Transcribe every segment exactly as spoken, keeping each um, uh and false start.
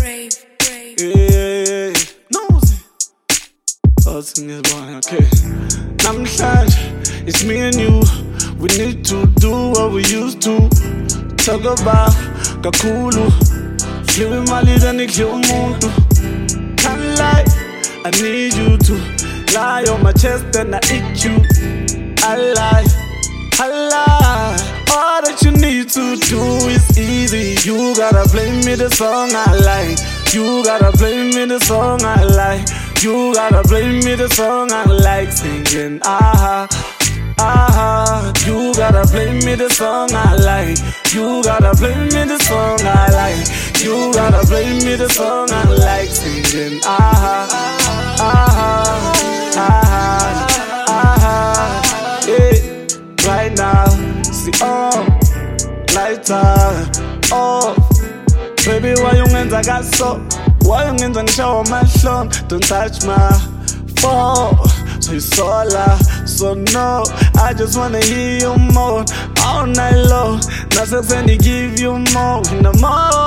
brave, brave. Yeah, nosy. Hustling is boy, okay. Namhlanje, it's me and you. We need to do what we used to. Talk about kakhulu. Give me money, then I kill umuntu. Can't lie, I need you to lie on my chest and I eat you. I lie, I lie. All that you need to do is easy. You gotta play me the song I like. You gotta play me the song I like. You gotta play me the song I like. Singing ah ah. You gotta play me the song I like. You gotta play me the song I like. You gotta play me the song I like. Singing ah ah ah ah. Yeah, right now. See oh, lighter oh. Baby, why you ngenza kaso? Why you ngenza ngishawa amahlombe? Don't touch my phone. So you sola, so no. I just wanna hear you more all night long. Now sekuseni give you more in the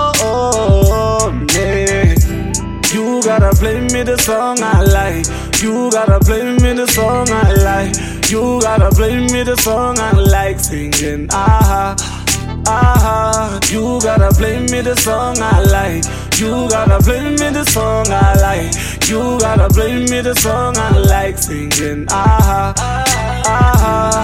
morning. You gotta play me the song I like. You gotta play me the song I like. You gotta play me the song I like. Singing ah ah. You gotta play me the song I like. You gotta play me the song I like. You gotta play me the song I like. Singing ah ah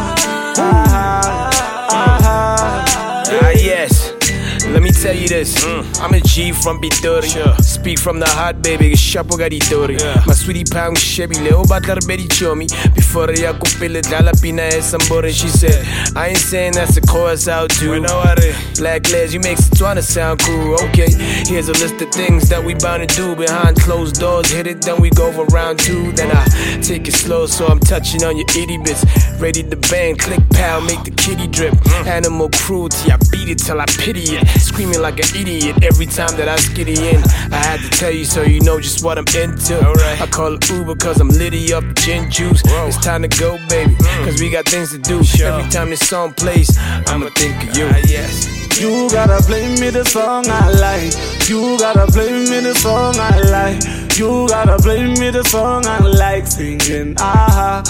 ah ah. Ah yes. Let me tell you this, mm. I'm a G from Pitori. Sure. Speak from the heart, baby, shapo garitori. Yeah. My sweetie pie, I'm shabby, leo batler beri chomi. Before the yakupile, dala pina es boring. She said, I ain't saying that's the chorus out too. Black Les, you make it wanna sound cool. Okay, here's a list of things that we bound to do behind closed doors. Hit it, then we go for round two. Then I take it slow, so I'm touching on your itty bits. Ready to bang, click, pow, make the kitty drip. Mm. Animal cruelty, I beat it till I pity it. Screaming like an idiot every time that I skitty in. I had to tell you so you know just what I'm into. Right. I call it Uber cause I'm litty up gin juice. Whoa. It's time to go, baby, cause we got things to do. Sure. Every time this song plays, I'ma think of you. Uh, yes. You gotta play me the song I like. You gotta play me the song I like. You gotta play me the song I like. Singing ah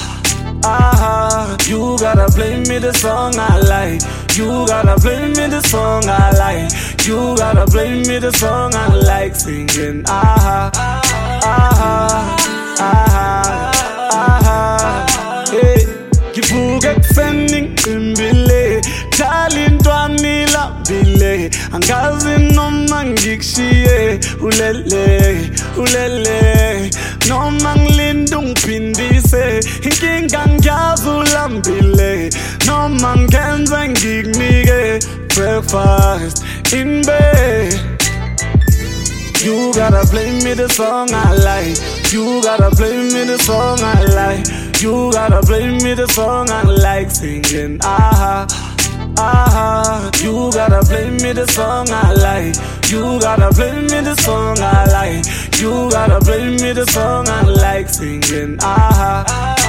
ah. You gotta play me the song I like. You gotta play me the song I like. You gotta play me the song I like. Singing ah ah ah ah. Hey, kivuke kuseni imbile, tali ntwani labile. Angazi noma ngikushiye ulele ulele. Noma ngilinda ungiphindise, inkinga ngiyazi ulambile. Noma ngenze ngikunike breakfast in bed. You gotta play me the song I like. You gotta play me the song I like. You gotta play me the song I like. Singing ah ah. You gotta play me the song I like. You gotta play me the song I like. You gotta play me the song I like. Singing ah